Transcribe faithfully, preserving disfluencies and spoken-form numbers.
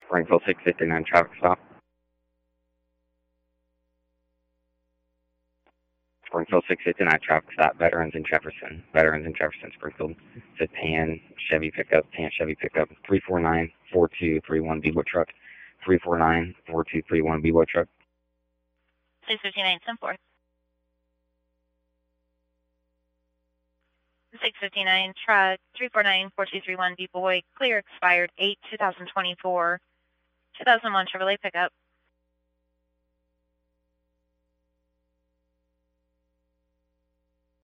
Springfield six fifty-nine traffic stop. Springfield six fifty-nine traffic stop. Veterans in Jefferson. Veterans in Jefferson, Springfield. It's a tan Chevy pickup. Tan Chevy pickup. three four nine four two three one B-Boy truck. three four nine four two three one B-Boy truck. six fifty-nine, ten four. six fifty-nine truck, three four nine four two three one B-Boy, clear expired eight two thousand twenty-four. two thousand one Chevrolet pickup.